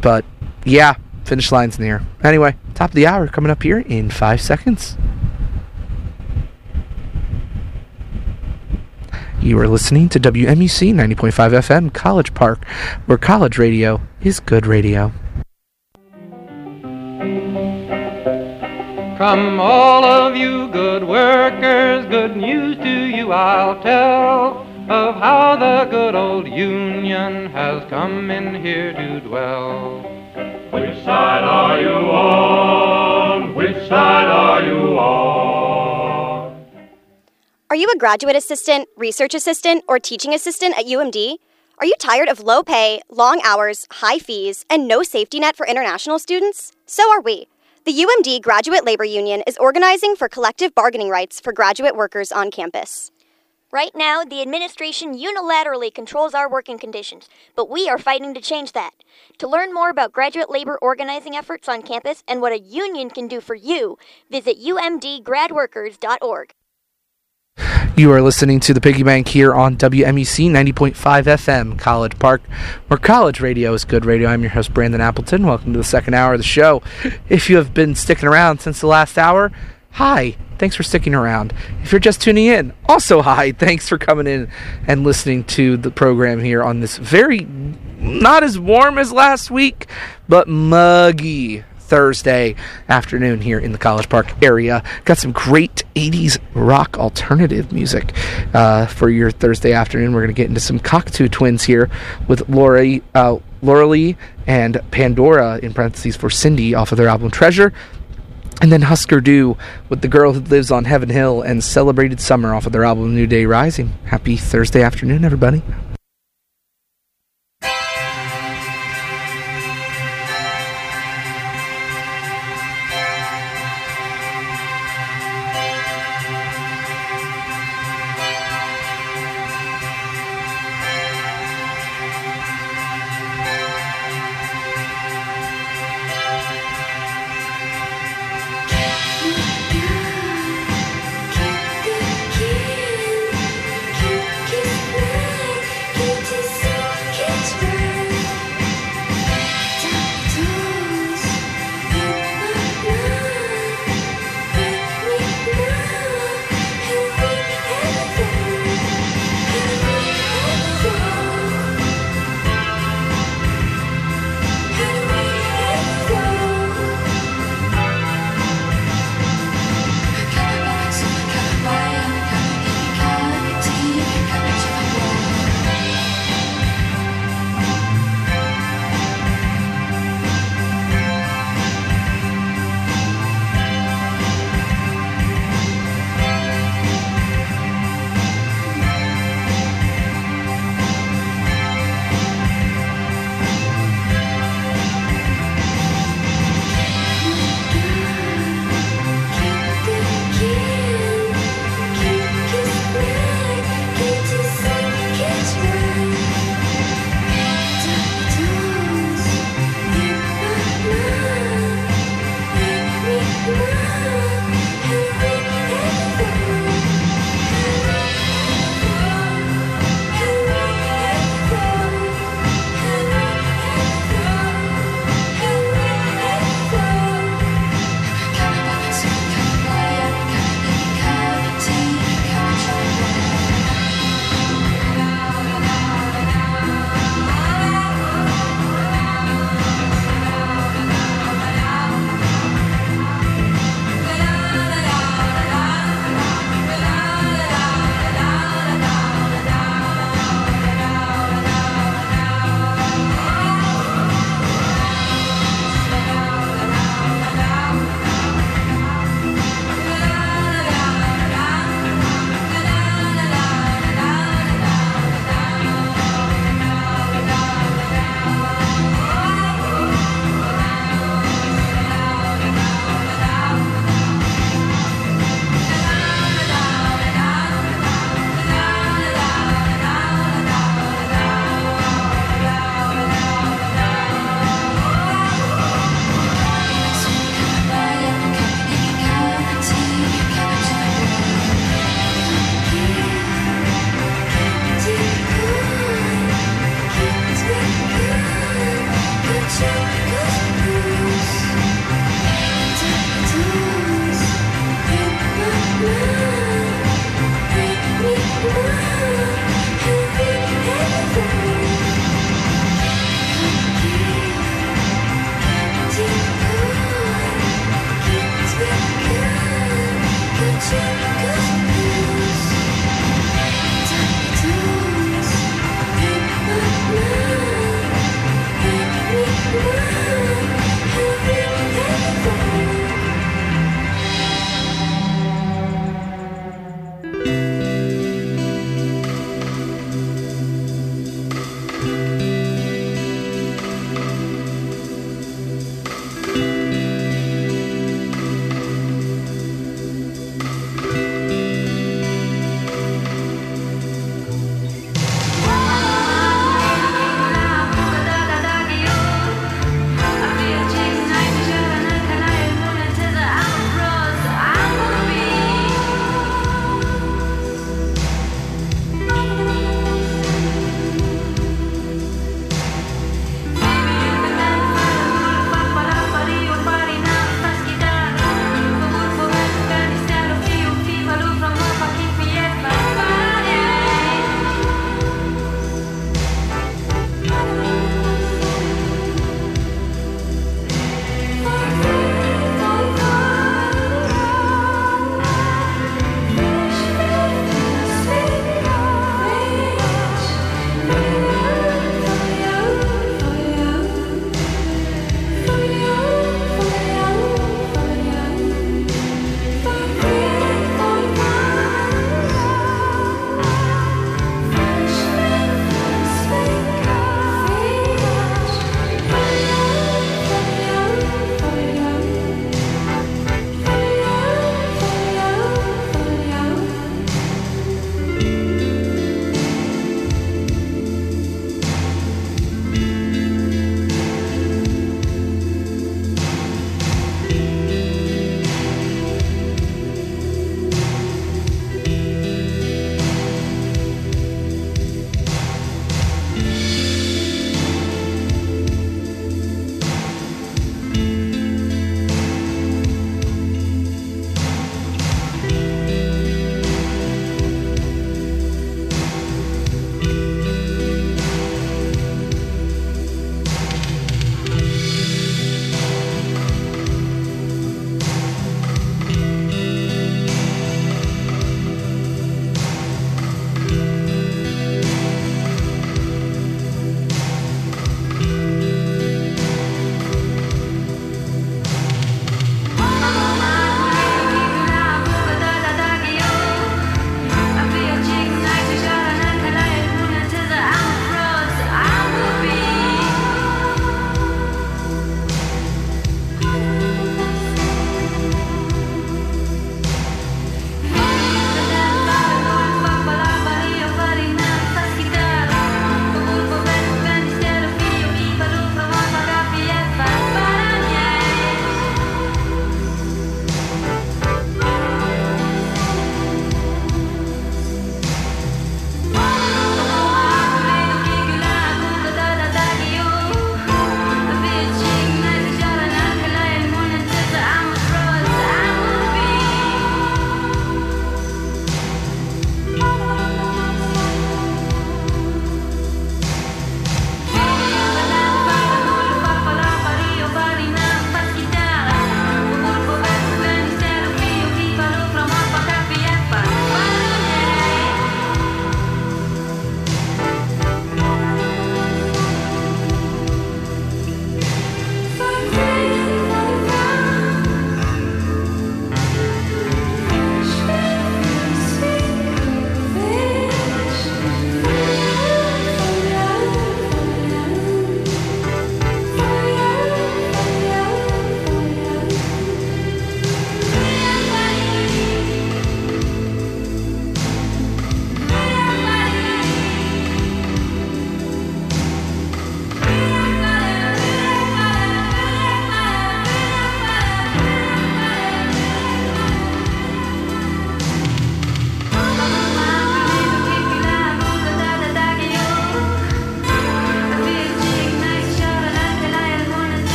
But, yeah, finish line's near. Anyway, top of the hour coming up here in 5 seconds. You are listening to WMUC 90.5 FM College Park, where college radio is good radio. Come all of you good workers, good news to you I'll tell, of how the good old Union has come in here to dwell. Which side are you on? Which side are you on? Are you a graduate assistant, research assistant, or teaching assistant at UMD? Are you tired of low pay, long hours, high fees, and no safety net for international students? So are we. The UMD Graduate Labor Union is organizing for collective bargaining rights for graduate workers on campus. Right now, the administration unilaterally controls our working conditions, but we are fighting to change that. To learn more about graduate labor organizing efforts on campus and what a union can do for you, visit umdgradworkers.org. You are listening to the Piggy Bank here on WMUC 90.5 FM College Park, where college radio is good radio. I'm your host, Brandon Appleton. Welcome to the second hour of the show. If you have been sticking around since the last hour, hi. Thanks for sticking around. If you're just tuning in, also hi. Thanks for coming in and listening to the program here on this very, not as warm as last week, but muggy Thursday afternoon here in the College Park area. Got some great 80s rock alternative music for your Thursday afternoon. We're going to get into some Cocteau Twins here with Laura Lee and Pandora, in parentheses for Cindy, off of their album Treasure. And then Husker Du with The Girl Who Lives on Heaven Hill and Celebrated Summer off of their album New Day Rising. Happy Thursday afternoon, everybody.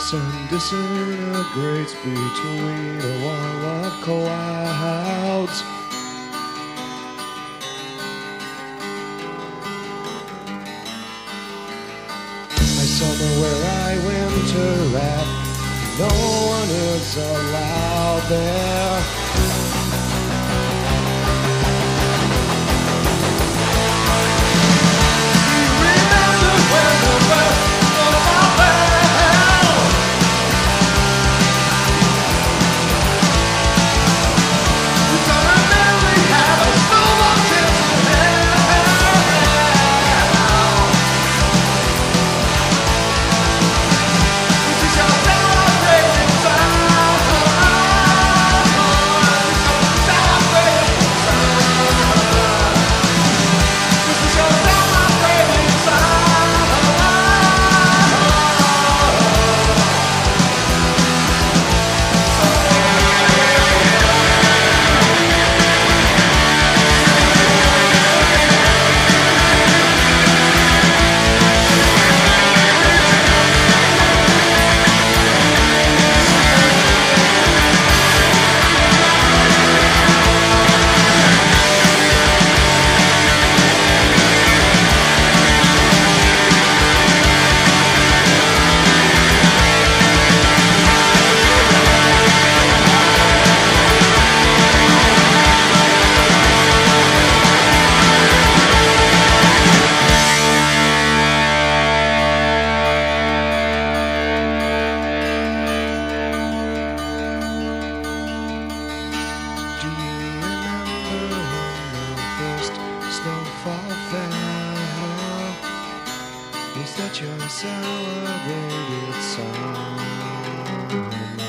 sun disintegrates between a wall of clouds. My summer where I winter at, no one is allowed there. Remember when the rest of our band, we don't really have a snowball chance in hell. We shall celebrate in time. We shall celebrate in time. We shall celebrate in time. Do you remember when the first snowfall fell? Is that your celebrated summer?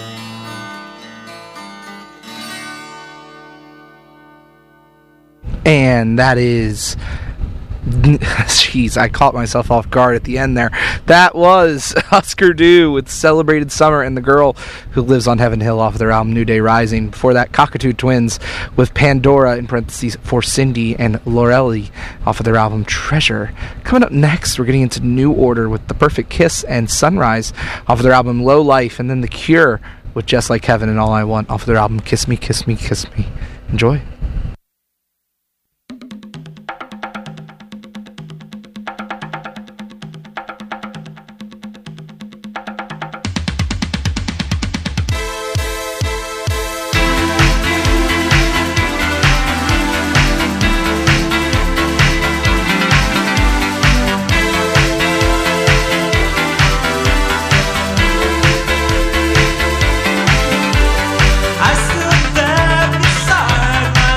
And that is... Jeez, I caught myself off guard at the end there. That was Husker Du with Celebrated Summer, and the girl who lives on Heaven Hill off of their album New Day Rising. Before that, Cockatoo Twins with Pandora in parentheses for Cindy and Lorelli off of their album Treasure. Coming up next, we're getting into New Order with The Perfect Kiss and Sunrise off of their album Low Life, and then The Cure with Just Like Heaven and All I Want off of their album Kiss Me, Kiss Me, Kiss Me. Enjoy. I stood there beside my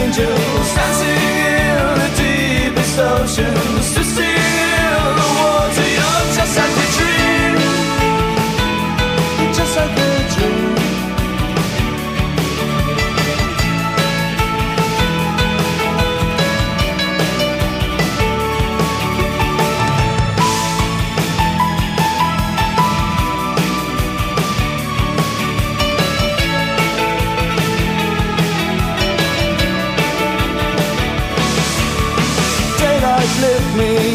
angels dancing in the deepest oceans to steal the water. You're just like a dream, just like a dream. Lift me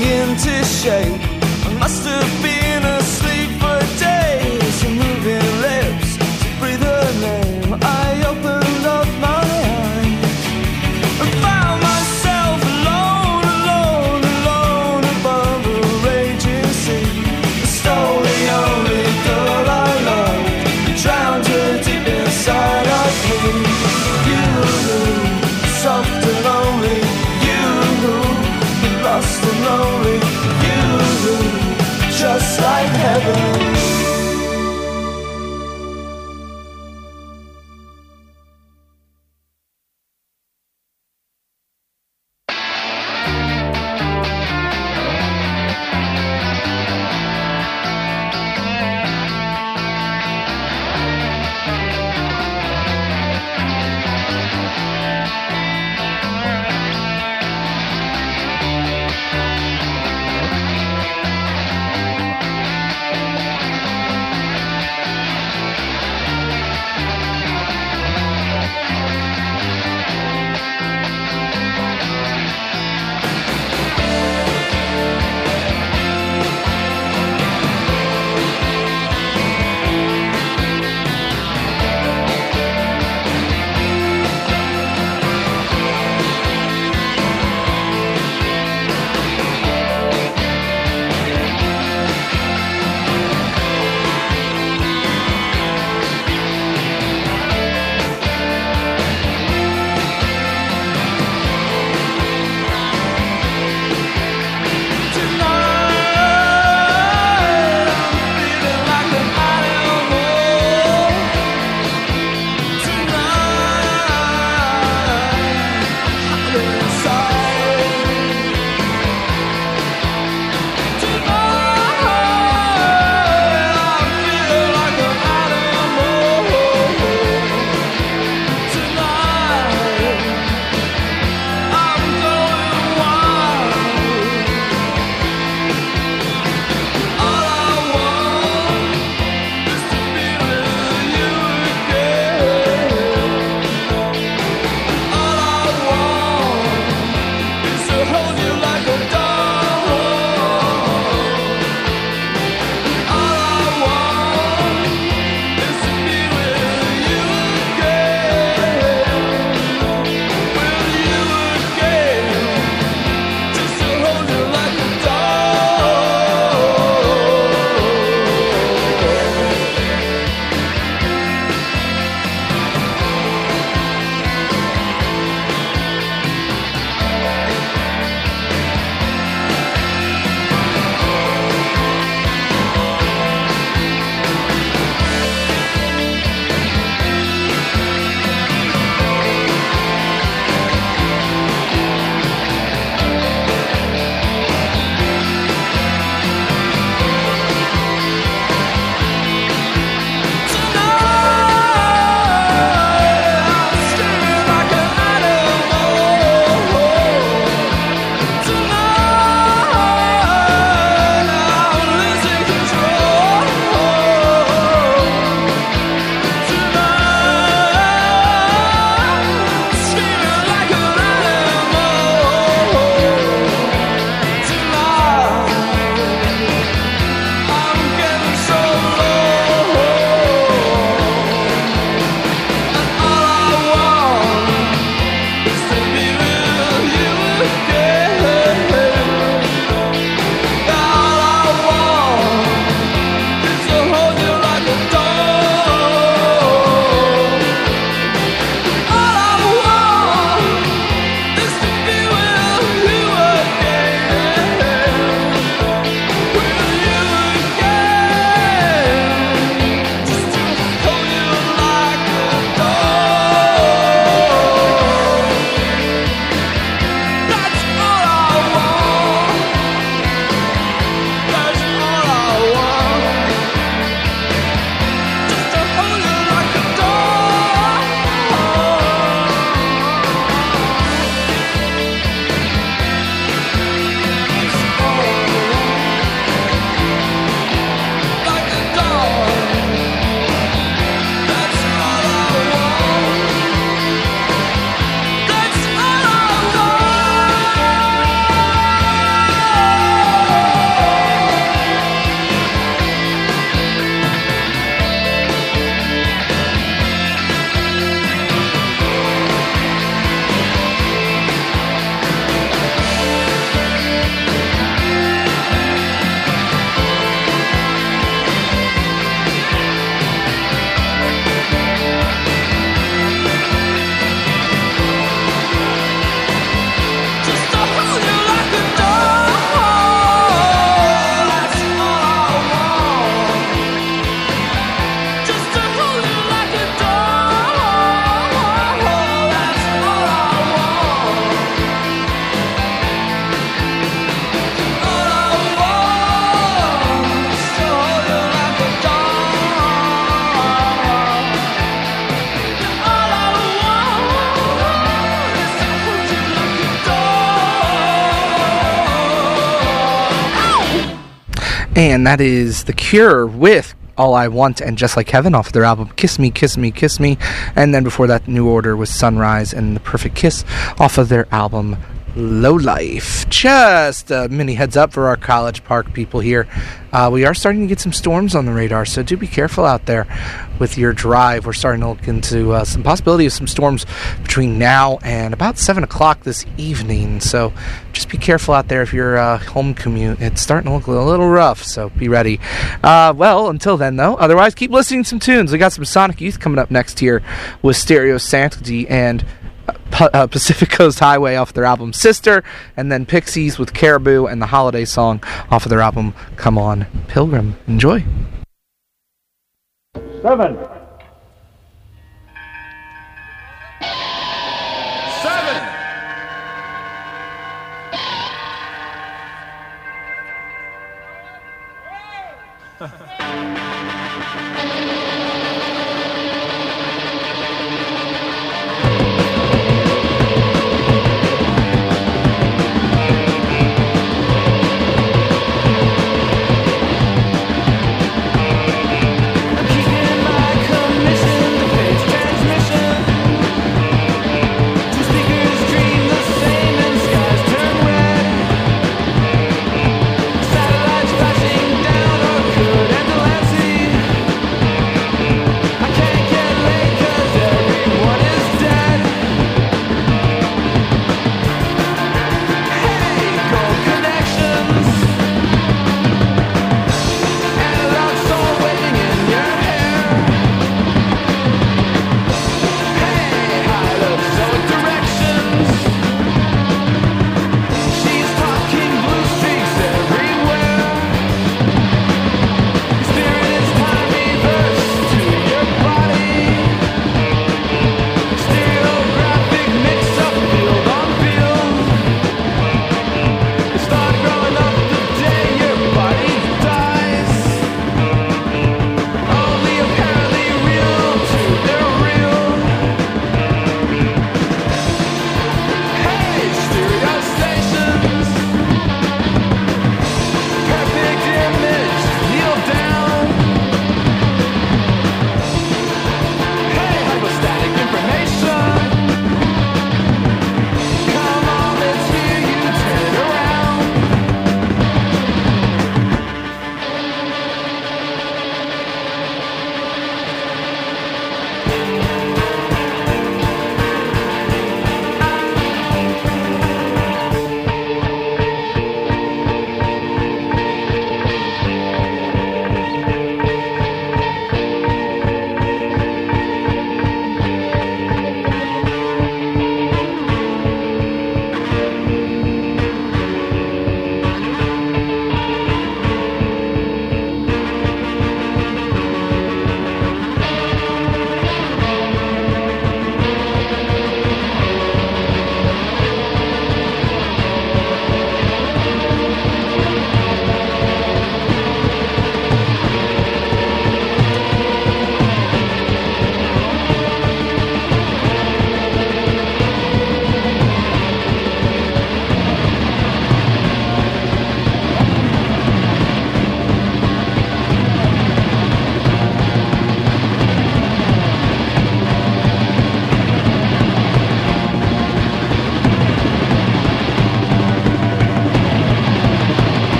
And that is The Cure with All I Want and Just Like Heaven off of their album Kiss Me, Kiss Me, Kiss Me. And then before that, New Order was Sunrise and The Perfect Kiss off of their album Low Life. Just a mini heads up for our College Park people here. We are starting to get some storms on the radar, so do be careful out there with your drive. We're starting to look into some possibility of some storms between now and about 7 o'clock this evening. So just be careful out there if you're home commute. It's starting to look a little rough, so be ready. Well, until then, though, otherwise, keep listening to some tunes. We got some Sonic Youth coming up next here with Stereo Sanctity and Pacific Coast Highway off their album Sister, and then Pixies with Caribou and the Holiday Song off of their album Come On Pilgrim. Enjoy. 7. Kicking my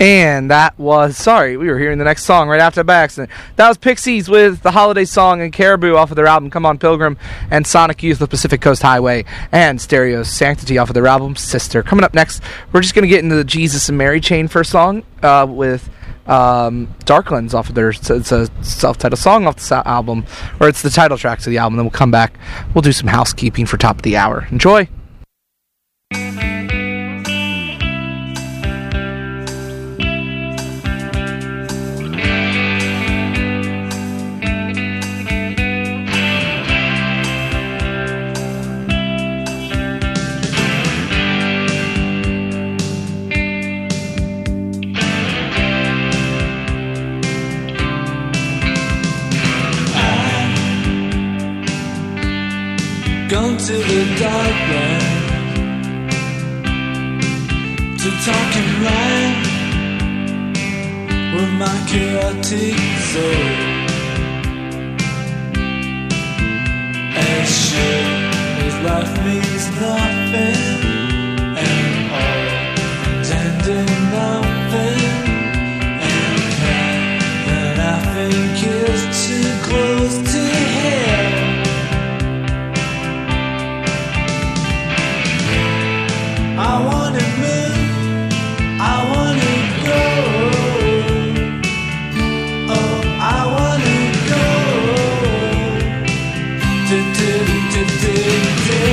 And that was, sorry, we were hearing the next song right after by accident. That was Pixies with the holiday song and Caribou off of their album Come On Pilgrim, and Sonic Youth with Pacific Coast Highway, and Stereo's Sanctity off of their album Sister. Coming up next, we're just going to get into the Jesus and Mary Chain first song with Darklands off of their, it's a self-titled song off the album, or it's the title track to the album. Then we'll come back, we'll do some housekeeping for top of the hour. Enjoy. Gone to the dark land to talk and rhyme with my chaotic soul. As sure as life means nothing and all intending nothing, and that I think is too close to hell. I wanna move, I wanna go. Oh, I wanna go. Do do do do do.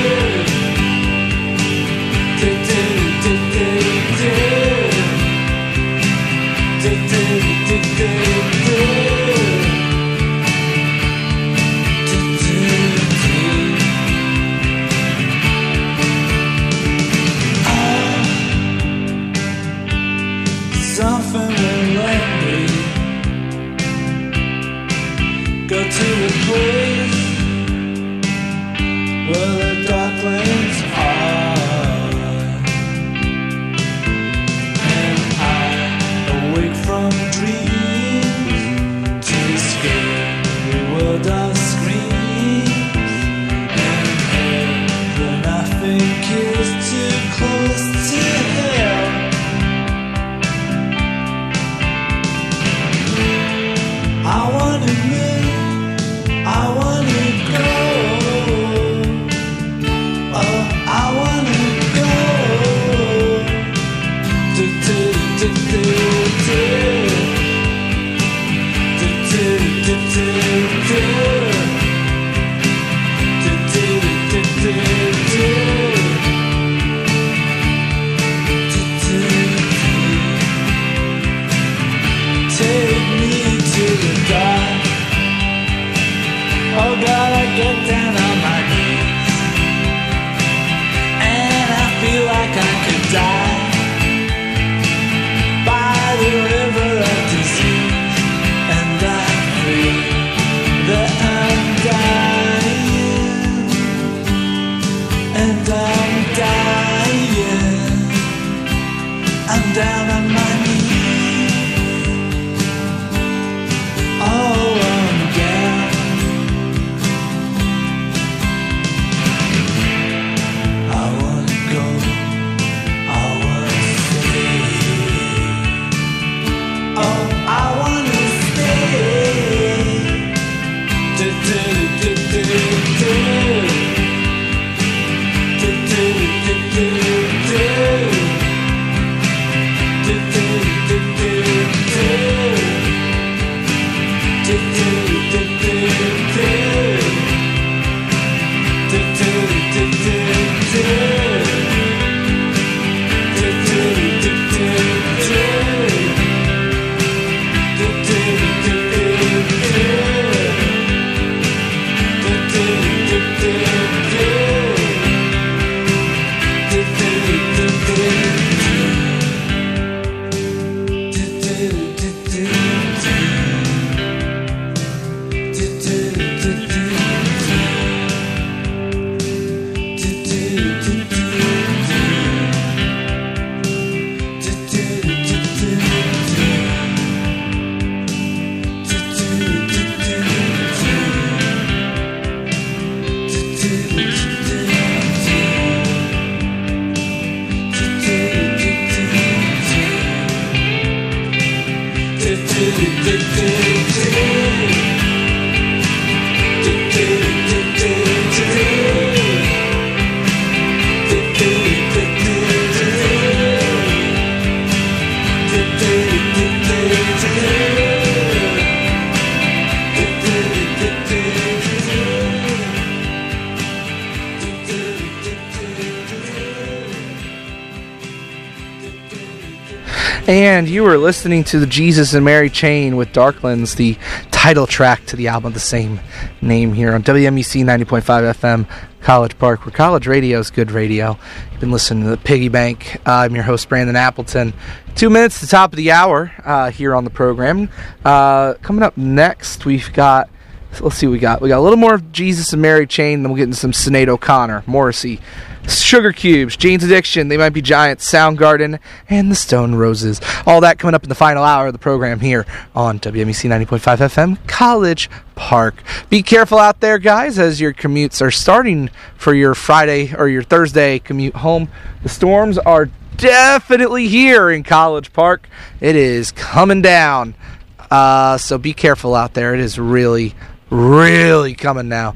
Do do do do do. Do do do do do. Something will let me go to a place where the darklands are, and I awake from dreams to escape the world of screams, and then I think is too close to hell. I wanna move, I wanna go. Oh, I wanna go. Do do do do do. Do do do do do. Do do do do do. Do do do. Take me to the dark. Oh God, I get down on my knees, and I feel like I could die by the river of disease, and I feel that I'm dying, and I'm dying. I'm down on my knees. Oh, I'm down. I wanna go, I wanna stay. Oh, I wanna stay. Do do do do do. Do do And you were listening to the Jesus and Mary Chain with Darklands, the title track to the album of the same name here on WMEC 90.5 FM, College Park, where college radio is good radio. You've been listening to the Piggy Bank. I'm your host, Brandon Appleton. 2 minutes to the top of the hour here on the program. Coming up next, we've got, let's see what we got. We got a little more of Jesus and Mary Chain, then we'll get into some Sinead O'Connor, Morrissey, Sugar Cubes, Jane's Addiction, They Might Be Giants, Soundgarden, and the Stone Roses. All that coming up in the final hour of the program here on WMEC 90.5 FM, College Park. Be careful out there, guys, as your commutes are starting for your Friday or your Thursday commute home. The storms are definitely here in College Park. It is coming down. So be careful out there. It is really, really coming now.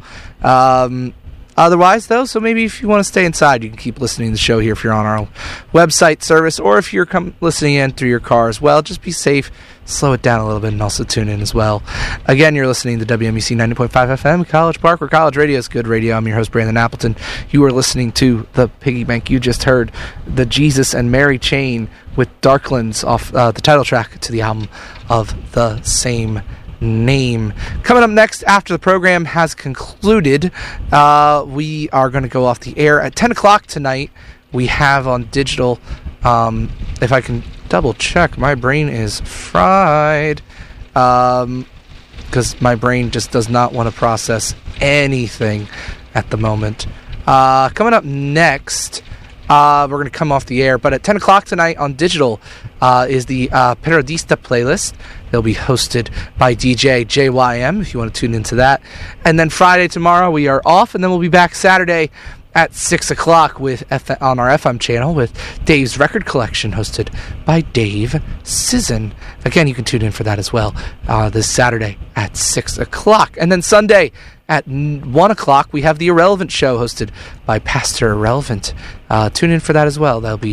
Otherwise, though, so maybe if you want to stay inside, you can keep listening to the show here if you're on our website service, or if you're listening in through your car as well. Just be safe, slow it down a little bit, and also tune in as well. Again, you're listening to WMEC 90.5 FM, College Park, where college radio is good radio. I'm your host, Brandon Appleton. You are listening to the Piggy Bank. You just heard the Jesus and Mary Chain with Darklands off the title track to the album of the same name. Coming up next after the program has concluded, we are going to go off the air at 10 o'clock tonight. We have on digital, if I can double check, my brain is fried because my brain just does not want to process anything at the moment. Coming up next, we're going to come off the air, but at 10 o'clock tonight on digital is the Periodista playlist. They'll be hosted by DJ JYM, if you want to tune into that. And then Friday tomorrow we are off, and then we'll be back Saturday at 6 o'clock on our FM channel with Dave's Record Collection, hosted by Dave Sisson. Again, you can tune in for that as well this Saturday at 6 o'clock. And then Sunday at 1 o'clock, we have the Irrelevant Show hosted by Pastor Irrelevant. Tune in for that as well. That'll be